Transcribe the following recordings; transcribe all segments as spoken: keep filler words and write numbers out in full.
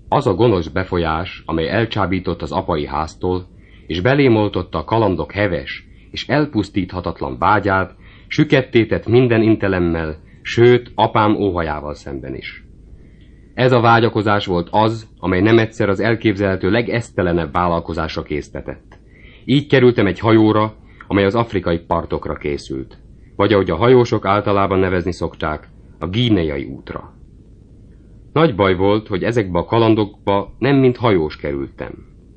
Az a gonosz befolyás, amely elcsábított az apai háztól, és belémoltotta a kalandok heves és elpusztíthatatlan vágyát, sükettétett minden intelemmel, sőt, apám óhajával szemben is. Ez a vágyakozás volt az, amely nem egyszer az elképzelhető legesztelenebb vállalkozásra késztetett. Így kerültem egy hajóra, amely az afrikai partokra készült, vagy ahogy a hajósok általában nevezni szokták, a Guineai útra. Nagy baj volt, hogy ezekbe a kalandokba nem mint hajós kerültem.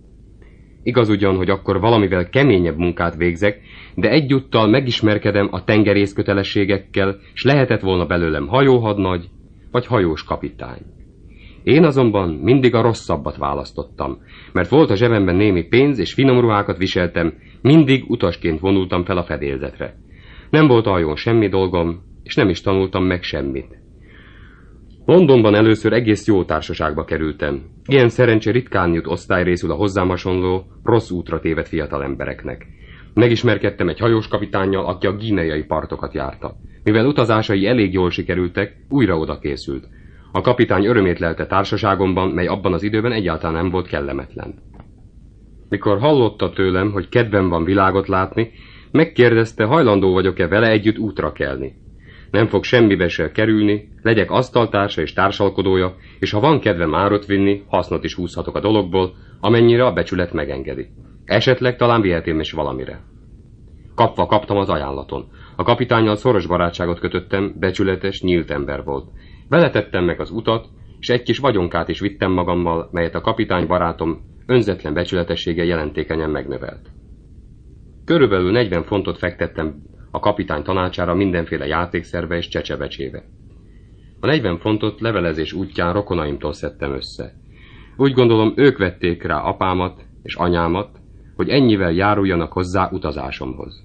Igaz ugyan, hogy akkor valamivel keményebb munkát végzek, de egyúttal megismerkedem a tengerész kötelességekkel, s lehetett volna belőlem hajóhadnagy, vagy hajós kapitány. Én azonban mindig a rosszabbat választottam, mert volt a zsebemben némi pénz, és finom ruhákat viseltem, mindig utasként vonultam fel a fedélzetre. Nem volt a hajón semmi dolgom, és nem is tanultam meg semmit. Londonban először egész jó társaságba kerültem. Ilyen szerencse ritkán jut osztályrészül a hozzám hasonló, rossz útra tévedt fiatal embereknek. Megismerkedtem egy hajós kapitánnyal, aki a guineai partokat járta. Mivel utazásai elég jól sikerültek, újra oda készült. A kapitány örömét lelte társaságomban, mely abban az időben egyáltalán nem volt kellemetlen. Mikor hallotta tőlem, hogy kedvem van világot látni, megkérdezte, hajlandó vagyok-e vele együtt útra kelni. Nem fog semmibe se kerülni, legyek asztaltársa és társalkodója, és ha van kedvem árut vinni, hasznot is húzhatok a dologból, amennyire a becsület megengedi. Esetleg talán vihetém is valamire. Kapva kaptam az ajánlaton. A kapitánnyal szoros barátságot kötöttem, becsületes, nyílt ember volt. Vele tettem meg az utat, és egy kis vagyonkát is vittem magammal, melyet a kapitány barátom önzetlen becsületessége jelentékenyen megnövelt. Körülbelül negyven fontot fektettem a kapitány tanácsára mindenféle játékszerbe és csecsebecsébe. A negyven fontot levelezés útján rokonaimtól szedtem össze. Úgy gondolom, ők vették rá apámat és anyámat, hogy ennyivel járuljanak hozzá utazásomhoz.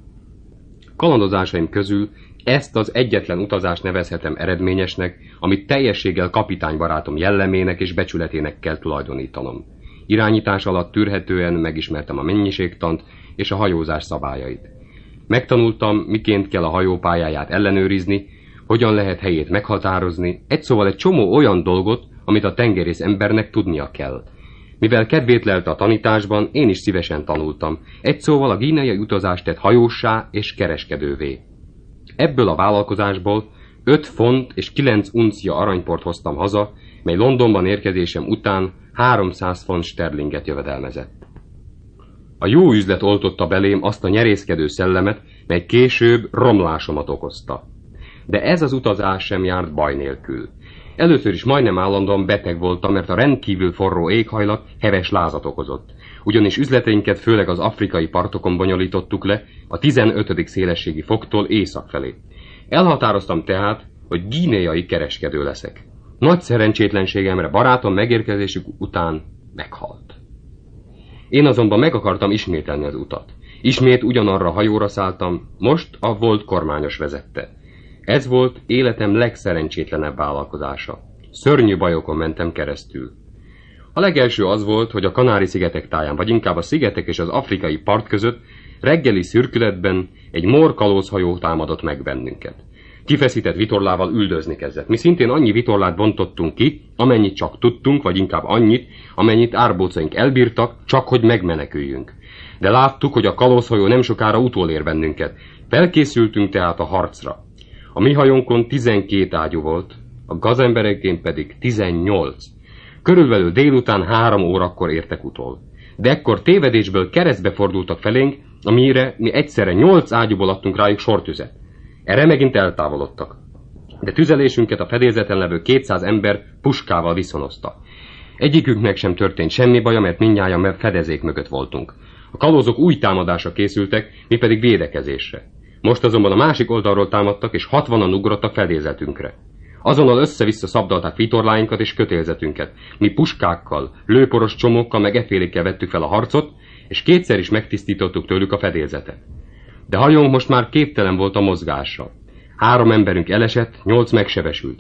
Kalandozásaim közül ezt az egyetlen utazást nevezhetem eredményesnek, amit teljességgel kapitánybarátom jellemének és becsületének kell tulajdonítanom. Irányítás alatt tűrhetően megismertem a mennyiségtant és a hajózás szabályait. Megtanultam, miként kell a hajó pályáját ellenőrizni, hogyan lehet helyét meghatározni, egy szóval egy csomó olyan dolgot, amit a tengerész embernek tudnia kell. Mivel kedvét lelte a tanításban, én is szívesen tanultam. Egy szóval a guineai utazást tett hajóssá és kereskedővé. Ebből a vállalkozásból öt font és kilenc uncia aranyport hoztam haza, mely Londonban érkezésem után háromszáz font sterlinget jövedelmezett. A jó üzlet oltotta belém azt a nyerészkedő szellemet, mely később romlásomat okozta. De ez az utazás sem járt baj nélkül. Először is majdnem állandóan beteg voltam, mert a rendkívül forró éghajlat heves lázat okozott. Ugyanis üzleteinket főleg az afrikai partokon bonyolítottuk le, a tizenötödik szélességi foktól észak felé. Elhatároztam tehát, hogy guineai kereskedő leszek. Nagy szerencsétlenségemre barátom megérkezésük után meghalt. Én azonban meg akartam ismételni az utat. Ismét ugyanarra a hajóra szálltam, most a volt kormányos vezette. Ez volt életem legszerencsétlenebb vállalkozása. Szörnyű bajokon mentem keresztül. A legelső az volt, hogy a Kanári-szigetek táján, vagy inkább a szigetek és az afrikai part között reggeli szürkületben egy mór kalózhajó támadott meg bennünket. Kifeszített vitorlával üldözni kezdett. Mi szintén annyi vitorlát bontottunk ki, amennyit csak tudtunk, vagy inkább annyit, amennyit árbócaink elbírtak, csak hogy megmeneküljünk. De láttuk, hogy a kalózhajó nem sokára utolér bennünket. Felkészültünk tehát a harcra. A mi hajónkon tizenkét ágyú volt, a gazemberekén pedig tizennyolc. Körülbelül délután három órakor értek utol. De ekkor tévedésből keresztbe fordultak felénk, amire mi egyszerre nyolc ágyúból adtunk rájuk sortüzet. Erre megint eltávolodtak. De tüzelésünket a fedélzeten levő kétszáz ember puskával viszonozta. Egyikünknek sem történt semmi baja, mert mindnyájan fedezék mögött voltunk. A kalózok új támadásra készültek, mi pedig védekezésre. Most azonban a másik oldalról támadtak, és hatvanan ugrottak fedélzetünkre. Azonnal össze-vissza szabdalták vitorláinkat és kötélzetünket. Mi puskákkal, lőporos csomókkal meg efélékkel vettük fel a harcot, és kétszer is megtisztítottuk tőlük a fedélzetet. De hajónk most már képtelen volt a mozgásra. Három emberünk elesett, nyolc megsebesült.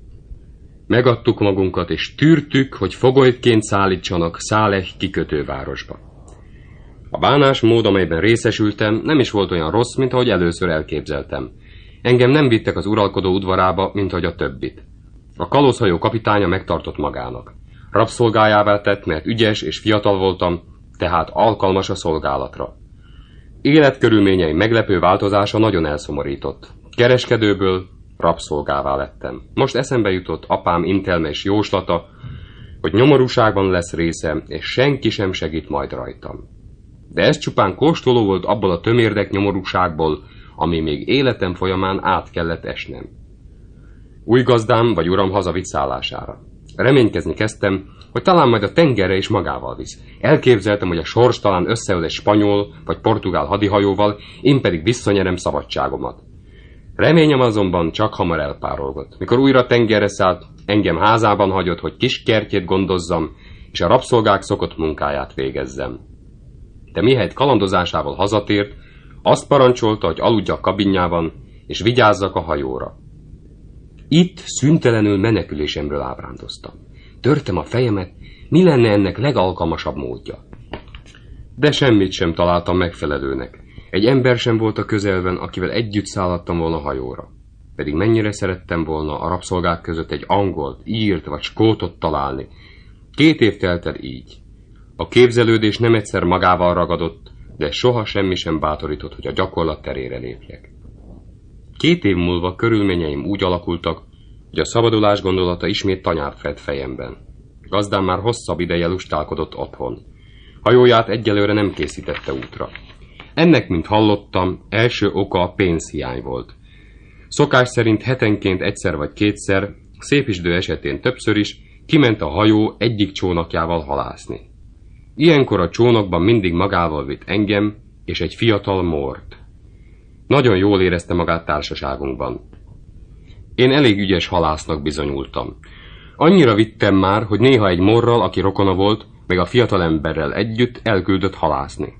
Megadtuk magunkat, és tűrtük, hogy fogolytként szállítsanak Száleh kikötővárosba. A bánásmód, amelyben részesültem, nem is volt olyan rossz, mint ahogy először elképzeltem. Engem nem vittek az uralkodó udvarába, mint ahogy a többit. A kalózhajó kapitánya megtartott magának. Rabszolgájává tett, mert ügyes és fiatal voltam, tehát alkalmas a szolgálatra. Életkörülményei meglepő változása nagyon elszomorított. Kereskedőből rabszolgává lettem. Most eszembe jutott apám intelmes jóslata, hogy nyomorúságban lesz részem, és senki sem segít majd rajtam. De ez csupán kóstoló volt abból a tömérdek nyomorúságból, ami még életem folyamán át kellett esnem. Új gazdám vagy uram hazavitt szállására. Reménykezni kezdtem, hogy talán majd a tengerre is magával visz. Elképzeltem, hogy a sors talán összeöl egy spanyol vagy portugál hadihajóval, én pedig visszanyerem szabadságomat. Reményem azonban csak hamar elpárolgott. Mikor újra tengerre szállt, engem házában hagyott, hogy kis kertjét gondozzam, és a rabszolgák szokott munkáját végezzem. De mihelyt kalandozásával hazatért, azt parancsolta, hogy aludjak kabinjában, és vigyázzak a hajóra. Itt szüntelenül menekülésemről ábrándoztam. Törtem a fejemet, mi lenne ennek legalkalmasabb módja. De semmit sem találtam megfelelőnek. Egy ember sem volt a közelben, akivel együtt szállhattam volna hajóra. Pedig mennyire szerettem volna a rabszolgák között egy angolt, írt vagy skótot találni. Két év telt el így. A képzelődés nem egyszer magával ragadott, de soha semmi sem bátorított, hogy a gyakorlat terére lépjek. Két év múlva körülményeim úgy alakultak, hogy a szabadulás gondolata ismét tanyát fed fejemben. Gazdám már hosszabb ideje lustálkodott otthon. Hajóját egyelőre nem készítette útra. Ennek, mint hallottam, első oka a pénzhiány volt. Szokás szerint hetenként egyszer vagy kétszer, szépisdő esetén többször is, kiment a hajó egyik csónakjával halászni. Ilyenkor a csónakban mindig magával vitt engem és egy fiatal mort. Nagyon jól érezte magát társaságunkban. Én elég ügyes halásznak bizonyultam. Annyira vittem már, hogy néha egy morral, aki rokona volt, meg a fiatalemberrel együtt elküldött halászni.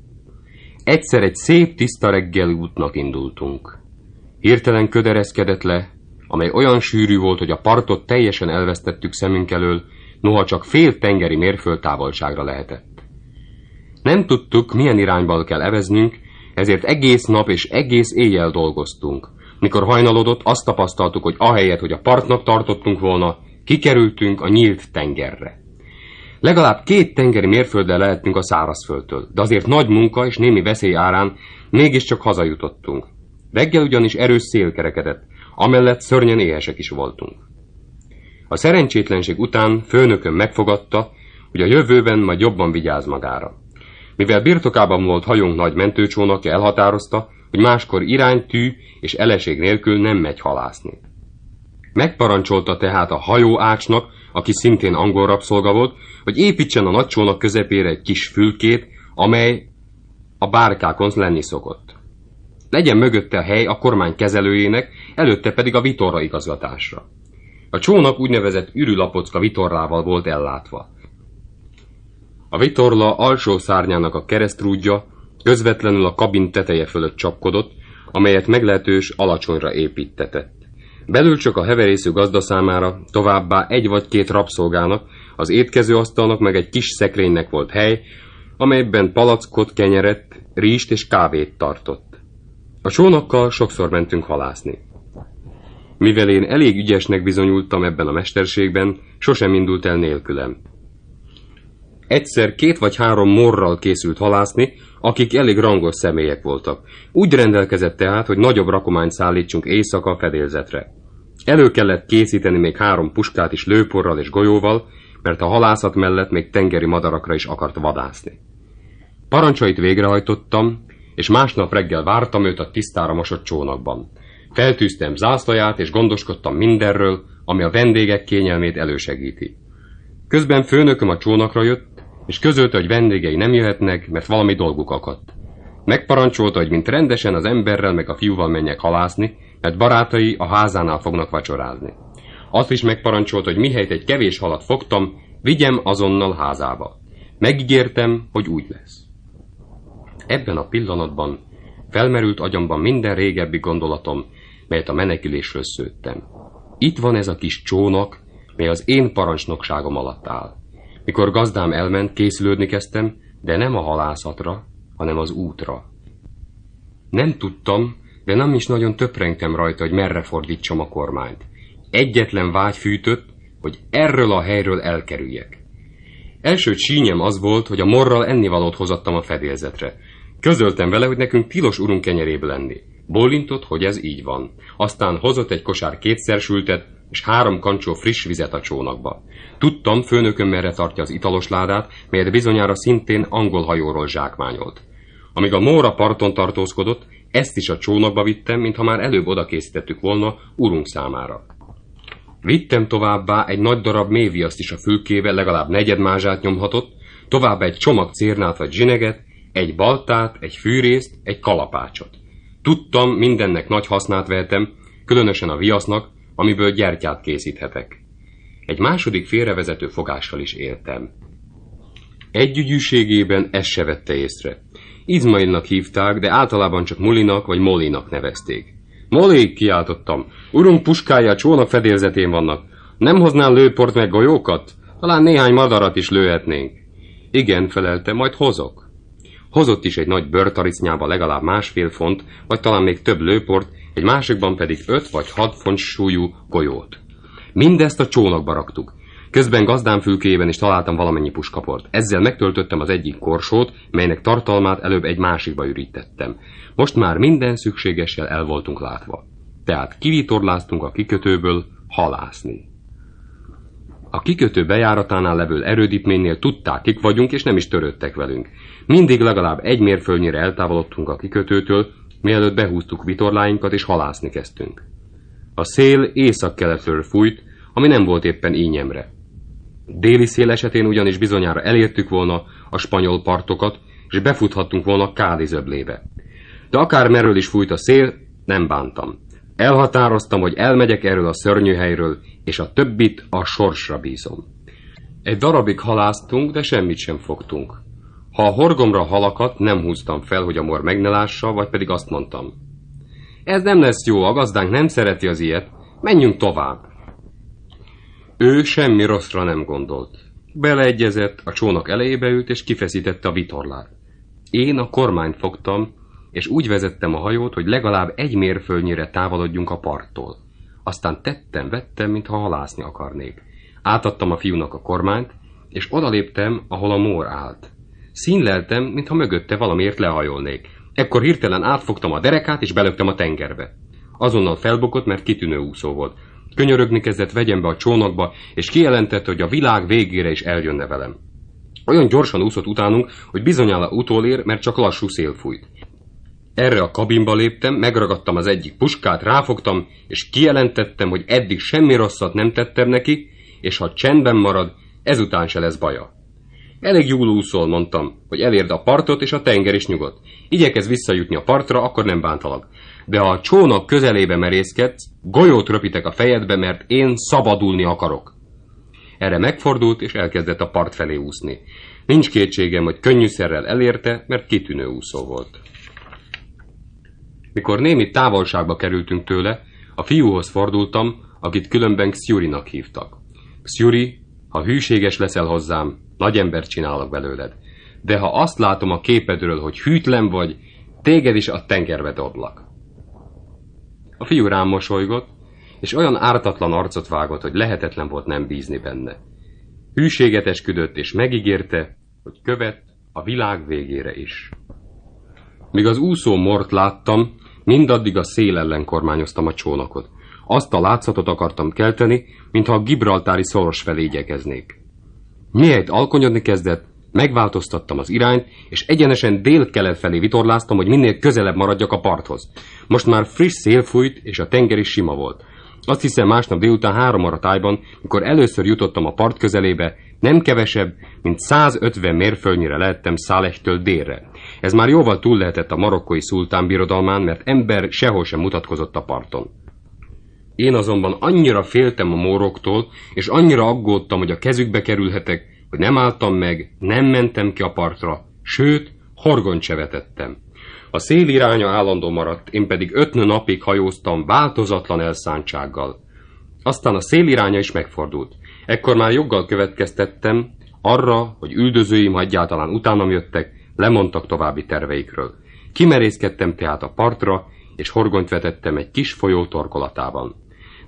Egyszer egy szép tiszta reggeli útnak indultunk. Hirtelen köd ereszkedett le, amely olyan sűrű volt, hogy a partot teljesen elvesztettük szemünk elől, noha csak fél tengeri mérföld távolságra lehetett. Nem tudtuk, milyen irányban kell eveznünk, ezért egész nap és egész éjjel dolgoztunk. Mikor hajnalodott, azt tapasztaltuk, hogy ahelyett, hogy a partnak tartottunk volna, kikerültünk a nyílt tengerre. Legalább két tengeri mérfölddel lehettünk a szárazföldtől, de azért nagy munka és némi veszély árán mégiscsak hazajutottunk. Reggel ugyanis erős szél kerekedett, amellett szörnyen éhesek is voltunk. A szerencsétlenség után főnököm megfogadta, hogy a jövőben majd jobban vigyáz magára. Mivel birtokában volt hajónk nagy mentőcsónakja, elhatározta, hogy máskor iránytű és eleség nélkül nem megy halászni. Megparancsolta tehát a hajóácsnak, aki szintén angol rabszolga volt, hogy építsen a nagy csónak közepére egy kis fülkét, amely a bárkákon lenni szokott. Legyen mögötte a hely a kormány kezelőjének, előtte pedig a vitorra igazgatásra. A csónak úgynevezett ürülapocka vitorlával volt ellátva. A vitorla alsó szárnyának a keresztrúdja közvetlenül a kabin teteje fölött csapkodott, amelyet meglehetős alacsonyra építtetett. Belül csak a heverésző gazda számára, továbbá egy vagy két rabszolgának, az étkezőasztalnak meg egy kis szekrénynek volt hely, amelyben palackot, kenyeret, rizst és kávét tartott. A csónakkal sokszor mentünk halászni. Mivel én elég ügyesnek bizonyultam ebben a mesterségben, sosem indult el nélkülem. Egyszer két vagy három morral készült halászni, akik elég rangos személyek voltak. Úgy rendelkezett tehát, hogy nagyobb rakományt szállítsunk éjszaka fedélzetre. Elő kellett készíteni még három puskát is lőporral és golyóval, mert a halászat mellett még tengeri madarakra is akart vadászni. Parancsait végrehajtottam, és másnap reggel vártam őt a tisztára mosott csónakban. Feltűztem zászlaját, és gondoskodtam mindenről, ami a vendégek kényelmét elősegíti. Közben főnököm a csónakra jött, és közölte, hogy vendégei nem jöhetnek, mert valami dolguk akadt. Megparancsolta, hogy mint rendesen az emberrel meg a fiúval menjek halászni, mert barátai a házánál fognak vacsorázni. Azt is megparancsolta, hogy mihelyt egy kevés halat fogtam, vigyem azonnal házába. Megígértem, hogy úgy lesz. Ebben a pillanatban felmerült agyamban minden régebbi gondolatom, melyet a menekülésről szőttem. Itt van ez a kis csónak, mely az én parancsnokságom alatt áll. Mikor gazdám elment, készülődni kezdtem, de nem a halászatra, hanem az útra. Nem tudtam, de nem is nagyon töprengtem rajta, hogy merre fordítsam a kormányt. Egyetlen vágy fűtött, hogy erről a helyről elkerüljek. Első csínyem az volt, hogy a morral ennivalót hozattam a fedélzetre. Közöltem vele, hogy nekünk tilos urunk kenyeréből enni. Bólintott, hogy ez így van. Aztán hozott egy kosár kétszersültet, és három kancsó friss vizet a csónakba. Tudtam, főnököm merre tartja az italos ládát, melyet bizonyára szintén angol hajóról zsákmányolt. Amíg a mór a parton tartózkodott, ezt is a csónakba vittem, mintha már előbb oda készítettük volna urunk számára. Vittem továbbá egy nagy darab méhviaszt is a fülkével, legalább negyedmázsát nyomhatott, továbbá egy csomag cérnát vagy zsineget, egy baltát, egy fűrészt, egy kalapácsot. Tudtam, mindennek nagy hasznát vehetem, különösen a viasznak, amiből gyertyát készíthetek. Egy második félrevezető fogással is éltem. Együgyűségében ezt se vette észre. Izmailnak hívták, de általában csak Mulinak vagy Molinak nevezték. Moli, kiáltottam, urunk puskája a csónak fedélzetén vannak. Nem hoznál lőport meg golyókat? Talán néhány madarat is lőhetnénk. Igen, felelte, majd hozok. Hozott is egy nagy bőrtaricnyába legalább másfél font, vagy talán még több lőport, egy másikban pedig öt vagy hat font súlyú golyót. Mindezt a csónakba raktuk. Közben gazdám fülkéjében is találtam valamennyi puskaport. Ezzel megtöltöttem az egyik korsót, melynek tartalmát előbb egy másikba ürítettem. Most már minden szükségessel el voltunk látva. Tehát kivitorláztunk a kikötőből halászni. A kikötő bejáratánál levő erődítménynél tudták, kik vagyunk, és nem is törődtek velünk. Mindig legalább egy mérföldnyire eltávolodtunk a kikötőtől, mielőtt behúztuk vitorláinkat és halászni kezdtünk. A szél északkeletről fújt, ami nem volt éppen ínyemre. Déli szél esetén ugyanis bizonyára elértük volna a spanyol partokat, és befuthattunk volna Cádiz öblébe. De akár merről is fújt a szél, nem bántam. Elhatároztam, hogy elmegyek erről a szörnyű helyről, és a többit a sorsra bízom. Egy darabig haláztunk, de semmit sem fogtunk. Ha a horgomra halakat nem húztam fel, hogy a mor meg ne lássa, vagy pedig azt mondtam. Ez nem lesz jó, a gazdánk nem szereti az ilyet, menjünk tovább. Ő semmi rosszra nem gondolt. Beleegyezett, a csónak elejébe ült, és kifeszítette a vitorlát. Én a kormányt fogtam, és úgy vezettem a hajót, hogy legalább egy mérföldnyire távolodjunk a parttól. Aztán tettem-vettem, mintha halászni akarnék. Átadtam a fiúnak a kormányt, és odaléptem, ahol a mór állt. Színleltem, mintha mögötte valamiért lehajolnék. Ekkor hirtelen átfogtam a derekát, és belöktem a tengerbe. Azonnal felbukott, mert kitűnő úszó volt. Könyörögni kezdett, vegyem be a csónakba, és kijelentette, hogy a világ végére is eljönne velem. Olyan gyorsan úszott utánunk, hogy bizonyára utolér, mert csak lassú szél fújt. Erre a kabinba léptem, megragadtam az egyik puskát, ráfogtam, és kijelentettem, hogy eddig semmi rosszat nem tettem neki, és ha csendben marad, ezután se lesz baja. Elég jól úszol, mondtam, hogy elérd a partot, és a tenger is nyugodt. Igyekezz visszajutni a partra, akkor nem bántalak. De ha a csónak közelébe merészkedsz, golyót röpitek a fejedbe, mert én szabadulni akarok. Erre megfordult, és elkezdett a part felé úszni. Nincs kétségem, hogy könnyűszerrel elérte, mert kitűnő úszó volt. Mikor némi távolságba kerültünk tőle, a fiúhoz fordultam, akit különben Xiurinak hívtak. Xiuri, ha hűséges leszel hozzám, nagy embert csinálok belőled. De ha azt látom a képedről, hogy hűtlen vagy, téged is a tengerbe doblak. A fiú rám mosolygott, és olyan ártatlan arcot vágott, hogy lehetetlen volt nem bízni benne. Hűséget esküdött, és megígérte, hogy követ a világ végére is. Míg az úszó mort láttam, mindaddig a szél ellen kormányoztam a csónakot. Azt a látszatot akartam kelteni, mintha a gibraltári szoros felé igyekeznék. Mihelyt alkonyodni kezdett, megváltoztattam az irányt, és egyenesen dél-kelet felé vitorláztam, hogy minél közelebb maradjak a parthoz. Most már friss szél fújt, és a tenger is sima volt. Azt hiszem, másnap délután három óra tájban, mikor először jutottam a part közelébe, nem kevesebb, mint százötven mérföldnyire lehettem Szálehtől délre. Ez már jóval túl lehetett a marokkói szultán birodalmán, mert ember sehol sem mutatkozott a parton. Én azonban annyira féltem a móroktól, és annyira aggódtam, hogy a kezükbe kerülhetek, hogy nem álltam meg, nem mentem ki a partra, sőt, horgont se vetettem. A szél iránya állandó maradt, én pedig öt napig hajóztam változatlan elszántsággal. Aztán a szél iránya is megfordult. Ekkor már joggal következtettem arra, hogy üldözőim, ha egyáltalán utánam jöttek, lemondtak további terveikről. Kimerészkedtem tehát a partra, és horgonyt vetettem egy kis folyó torkolatában.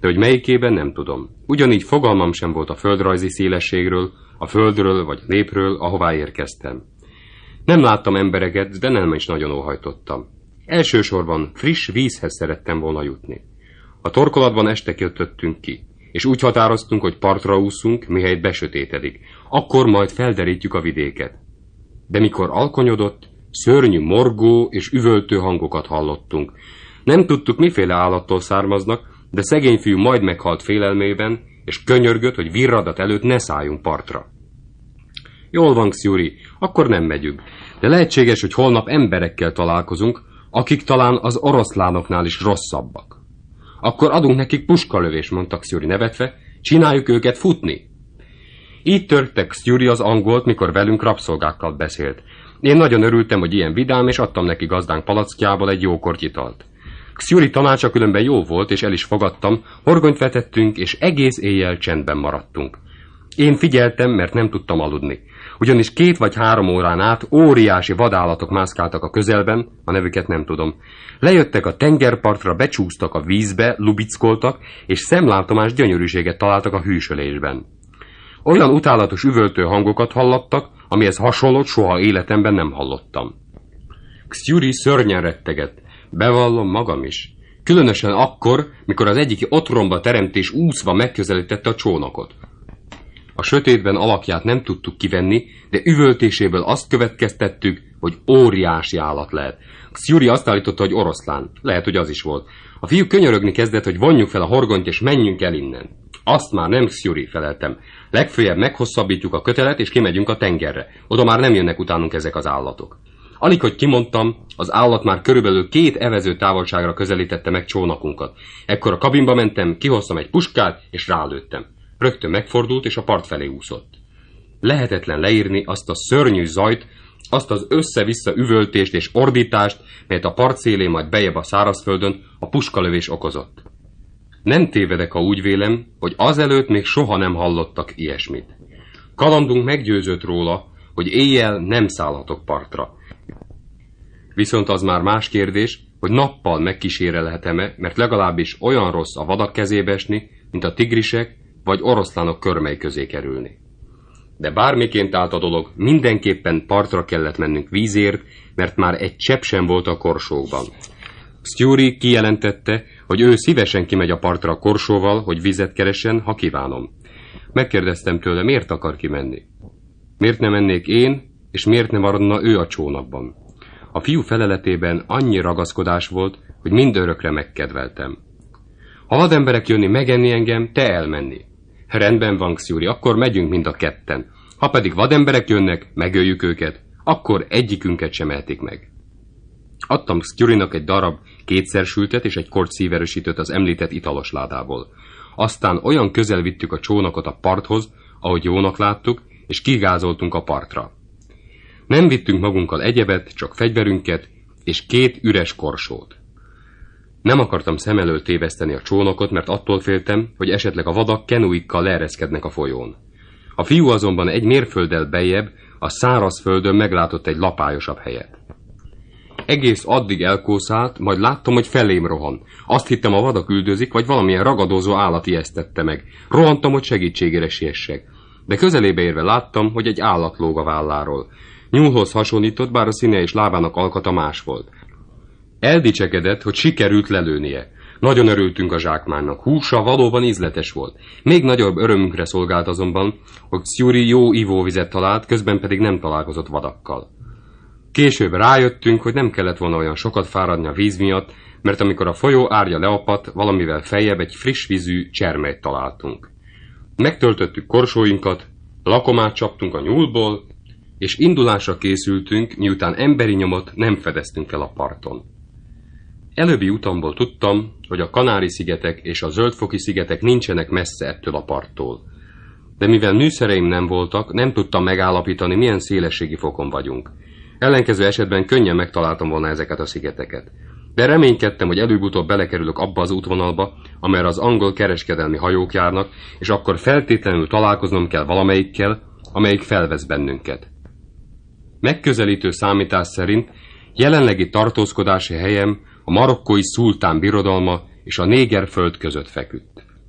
de hogy melyikében nem tudom. Ugyanígy fogalmam sem volt a földrajzi szélességről, a földről vagy a népről, ahová érkeztem. Nem láttam embereket, de nem is nagyon óhajtottam. Elsősorban friss vízhez szerettem volna jutni. A torkolatban este kötöttünk ki, és úgy határoztunk, hogy partra úszunk, mihelyt besötétedik. Akkor majd felderítjük a vidéket. De mikor alkonyodott, szörnyű morgó és üvöltő hangokat hallottunk. Nem tudtuk, miféle állattól származnak, de szegény fiú majd meghalt félelmében, és könyörgött, hogy virradat előtt ne szálljunk partra. Jól van, Xuri, akkor nem megyünk, de lehetséges, hogy holnap emberekkel találkozunk, akik talán az oroszlánoknál is rosszabbak. Akkor adunk nekik puskalövés, mondta Xuri nevetve, csináljuk őket futni. Így törte Xuri az angolt, mikor velünk rabszolgákkal beszélt. Én nagyon örültem, hogy ilyen vidám, és adtam neki gazdánk palackjából egy jó kortyitalt. Xuri tanácsa különben jó volt, és el is fogadtam, horgonyt vetettünk, és egész éjjel csendben maradtunk. Én figyeltem, mert nem tudtam aludni. Ugyanis két vagy három órán át óriási vadállatok mászkáltak a közelben, a nevüket nem tudom. Lejöttek a tengerpartra, becsúsztak a vízbe, lubickoltak, és szemlátomás gyönyörűséget találtak a hűsölésben. Olyan utálatos üvöltő hangokat hallattak, amihez hasonlót soha életemben nem hallottam. Xuri szörnyen rettegett. Bevallom magam is. Különösen akkor, mikor az egyik otromba teremtés úszva megközelítette a csónakot. A sötétben alakját nem tudtuk kivenni, de üvöltéséből azt következtettük, hogy óriási állat lehet. Xuri azt állította, hogy oroszlán. Lehet, hogy az is volt. A fiú könyörögni kezdett, hogy vonjuk fel a horgonyt és menjünk el innen. Azt már nem, Xuri, feleltem. Legfőjebb meghosszabbítjuk a kötelet és kimegyünk a tengerre. Oda már nem jönnek utánunk ezek az állatok. Alig, hogy kimondtam, az állat már körülbelül két evező távolságra közelítette meg csónakunkat. Ekkor a kabinba mentem, kihoztam egy puskát, és rálőttem. Rögtön megfordult, és a part felé úszott. Lehetetlen leírni azt a szörnyű zajt, azt az össze-vissza üvöltést és ordítást, melyet a part szélén, majd bejebb a szárazföldön a puskalövés okozott. Nem tévedek, ha úgy vélem, hogy azelőtt még soha nem hallottak ilyesmit. Kalandunk meggyőzött róla, hogy éjjel nem szállhatok partra. Viszont az már más kérdés, hogy nappal megkísérelhetem-e, mert legalábbis olyan rossz a vadak kezébe esni, mint a tigrisek vagy oroszlánok körmei közé kerülni. De bármiként állt a dolog, mindenképpen partra kellett mennünk vízért, mert már egy csepp sem volt a korsókban. Xuri kijelentette, hogy ő szívesen kimegy a partra a korsóval, hogy vizet keressen, ha kívánom. Megkérdeztem tőle, miért akar kimenni. Miért nem mennék én, és miért nem maradna ő a csónakban? A fiú feleletében annyi ragaszkodás volt, hogy mindörökre megkedveltem. Ha vademberek jönni megenni engem, te elmenni. Rendben van, Xuri, akkor megyünk mind a ketten. Ha pedig vademberek jönnek, megöljük őket, akkor egyikünket sem ehetik meg. Adtam Xurinak egy darab kétszer sültet és egy korty szíverősítőt az említett italos ládából. Aztán olyan közel vittük a csónakot a parthoz, ahogy jónak láttuk, és kigázoltunk a partra. Nem vittünk magunkkal egyebet, csak fegyverünket és két üres korsót. Nem akartam szem elől téveszteni a csónakot, mert attól féltem, hogy esetleg a vadak kenuikkal leereszkednek a folyón. A fiú azonban egy mérfölddel bejjebb a száraz földön meglátott egy lapályosabb helyet. Egész addig elkószált, majd láttam, hogy felém rohan. Azt hittem, a vadak üldözik, vagy valamilyen ragadozó állat ijesztette meg. Rohantam, hogy segítségére siessek. De közelébe érve láttam, hogy egy állat lóg a válláról. Nyúlhoz hasonlított, bár a színe és lábának alkata más volt. Eldicsekedett, hogy sikerült lelőnie. Nagyon örültünk a zsákmánynak, húsa valóban ízletes volt. Még nagyobb örömünkre szolgált azonban, hogy Xuri jó ivóvizet talált, közben pedig nem találkozott vadakkal. Később rájöttünk, hogy nem kellett volna olyan sokat fáradni a víz miatt, mert amikor a folyó árja leapadt, valamivel feljebb egy friss vízű csermelyt találtunk. Megtöltöttük korsóinkat, lakomát csaptunk a nyúlból, és indulásra készültünk, miután emberi nyomot nem fedeztünk fel a parton. Előbbi utamból tudtam, hogy a Kanári-szigetek és a Zöldfoki-szigetek nincsenek messze ettől a parttól. De mivel műszereim nem voltak, nem tudtam megállapítani, milyen szélességi fokon vagyunk. Ellenkező esetben könnyen megtaláltam volna ezeket a szigeteket. De reménykedtem, hogy előbb-utóbb belekerülök abba az útvonalba, amelyre az angol kereskedelmi hajók járnak, és akkor feltétlenül találkoznom kell valamelyikkel, amelyik felvesz bennünket. Megközelítő számítás szerint jelenlegi tartózkodási helyem a marokkói szultán birodalma és a Négerföld között feküdt.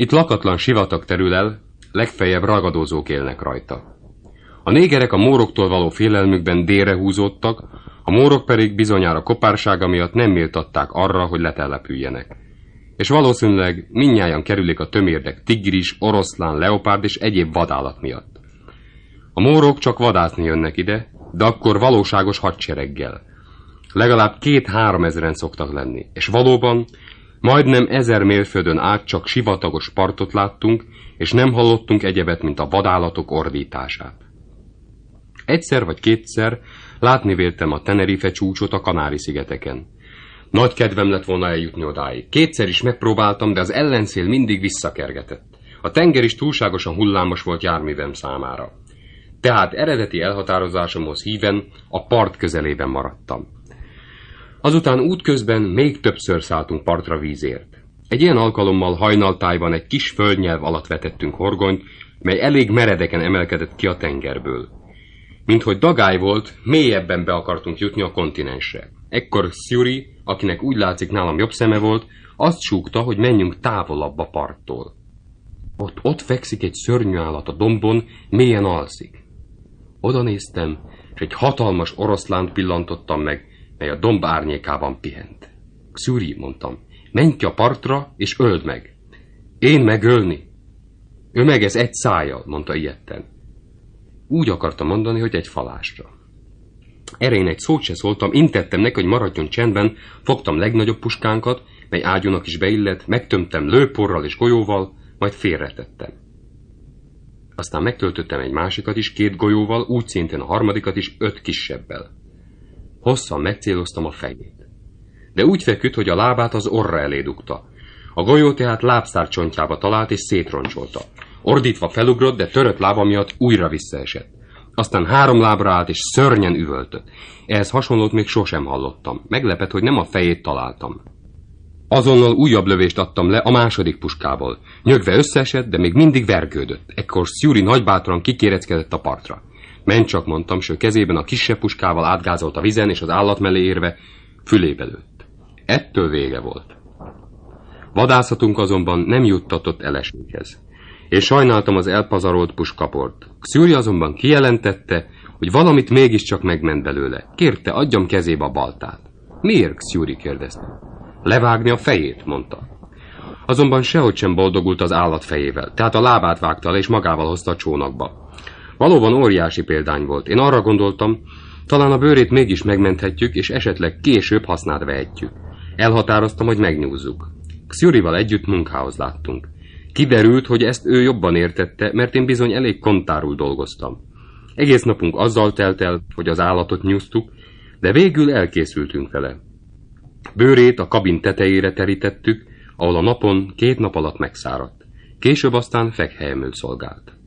Itt lakatlan sivatag terül el, legfeljebb ragadozók élnek rajta. A négerek a móroktól való félelmükben délre húzódtak, a mórok pedig bizonyára kopársága miatt nem méltatták arra, hogy letelepüljenek. És valószínűleg mindnyájan kerülik a tömérdek tigris, oroszlán, leopárd és egyéb vadállat miatt. A mórok csak vadászni jönnek ide, de akkor valóságos hadsereggel. Legalább két-három ezeren szoktak lenni, és valóban majdnem ezer mérföldön át csak sivatagos partot láttunk, és nem hallottunk egyebet, mint a vadállatok ordítását. Egyszer vagy kétszer látni véltem a Tenerife csúcsot a Kanári-szigeteken. Nagy kedvem lett volna eljutni odáig. Kétszer is megpróbáltam, de az ellenszél mindig visszakergetett. A tenger is túlságosan hullámos volt járművem számára. Tehát eredeti elhatározásomhoz híven a part közelében maradtam. Azután útközben még többször szálltunk partra vízért. Egy ilyen alkalommal hajnaltájban egy kis földnyelv alatt vetettünk horgonyt, mely elég meredeken emelkedett ki a tengerből. Minthogy dagály volt, mélyebben be akartunk jutni a kontinensre. Ekkor Szjuri, akinek úgy látszik nálam jobb szeme volt, azt súgta, hogy menjünk távolabb a parttól. Ott, ott fekszik egy szörnyű állat a dombon, mélyen alszik. Oda néztem, és egy hatalmas oroszlánt pillantottam meg, mely a domb árnyékában pihent. Szjuri, mondtam, menj ki a partra, és öld meg. Én megölni? Ő meg ez egy szájjal, mondta ijedten. Úgy akarta mondani, hogy egy falásra. Erre én egy szót se szóltam, intettem neki, hogy maradjon csendben, fogtam legnagyobb puskánkat, mely ágyúnak is beillett, megtömtem lőporral és golyóval, majd félretettem. Aztán megtöltöttem egy másikat is két golyóval, úgy szintén a harmadikat is öt kisebbel. Hosszan megcéloztam a fejét. De úgy feküdt, hogy a lábát az orra elé dugta. A golyó tehát lábszárcsontjába talált és szétroncsolta. Ordítva felugrott, de törött lába miatt újra visszaesett. Aztán három lábra állt és szörnyen üvöltött. Ehhez hasonlót még sosem hallottam. Meglepett, hogy nem a fejét találtam. Azonnal újabb lövést adtam le a második puskából. Nyögve összeesett, de még mindig vergődött. Ekkor Szjuri nagybátran kikéreckedett a partra. Menj csak, mondtam, s ő kezében a kisebb puskával átgázolt a vizen, és az állat mellé érve fülébe lőtt. Ettől vége volt. Vadászatunk azonban nem juttatott eleséshez. És sajnáltam az elpazarolt puskaport. Szjuri azonban kijelentette, hogy valamit mégiscsak megment belőle. Kérte, adjam kezébe a baltát. Miért? Szjuri kérdezte. Levágni a fejét, mondta. Azonban sehogy sem boldogult az állat fejével, tehát a lábát vágta le és magával hozta a csónakba. Valóban óriási példány volt. Én arra gondoltam, talán a bőrét mégis megmenthetjük, és esetleg később hasznát vehetjük. Elhatároztam, hogy megnyúzzuk. Szjurival együtt munkához láttunk. Kiderült, hogy ezt ő jobban értette, mert én bizony elég kontárul dolgoztam. Egész napunk azzal telt el, hogy az állatot nyúztuk, de végül elkészültünk vele. Bőrét a kabin tetejére terítettük, ahol a napon két nap alatt megszáradt. Később aztán fekhelyemül szolgált.